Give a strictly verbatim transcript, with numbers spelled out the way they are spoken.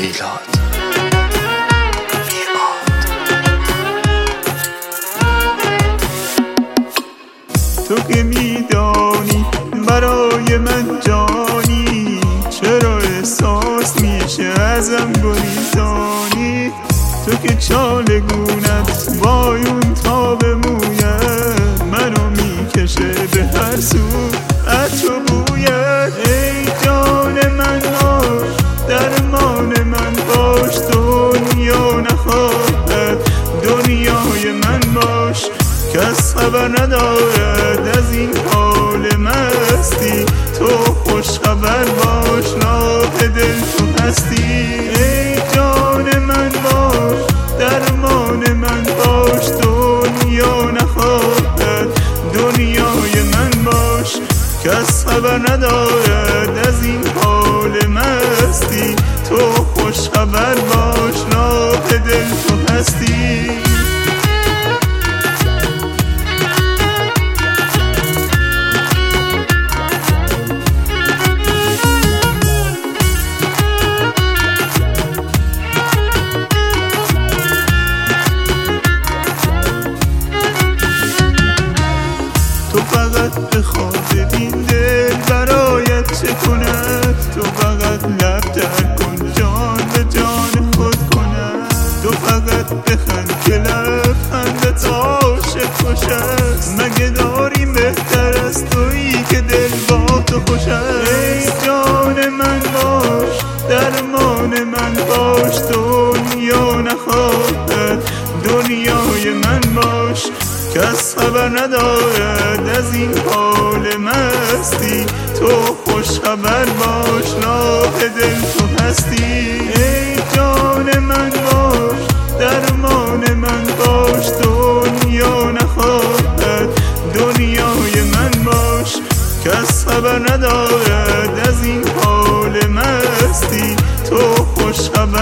میلاد. تو که میدانی برای من جانی، چرا احساس میشه ازم گریزانی؟ تو که چالگونت وایون تا به مویت منو میکشه به هر سو عطر و بویت. ای جان من باش، درمان من باش، دنیا نخواهد دنیای من باش. کس خبر ندارد از این حال مستی، تو خوش خبر باش، راه دل تو هستی. ای جان من باش، درمان من باش، دنیا نخواهد دنیای من باش. کس خبر ندارد از این حال مستی، تو خوش خبر باش، راه دل تو هستی. تو فقط بخواه ببین دل برایت چه کند، تو فقط لب در کن جان به جان خود کند. تو فقط بخند که لبخندت عاشق خوش است، مگه داریم بهتر از تویی که دل با تو خوش است. ای جان من باش، درمان من باش، دنیا نخواهد دنیای من باش. کس خبر ندارد از این حال مستی، تو خوش خبر باش، راه دل تو هستی. ای جان من باش، درمان من باش، دنیا نخواهد دنیای من باش. کس خبر ندارد از این حال مستی، تو خوش خبر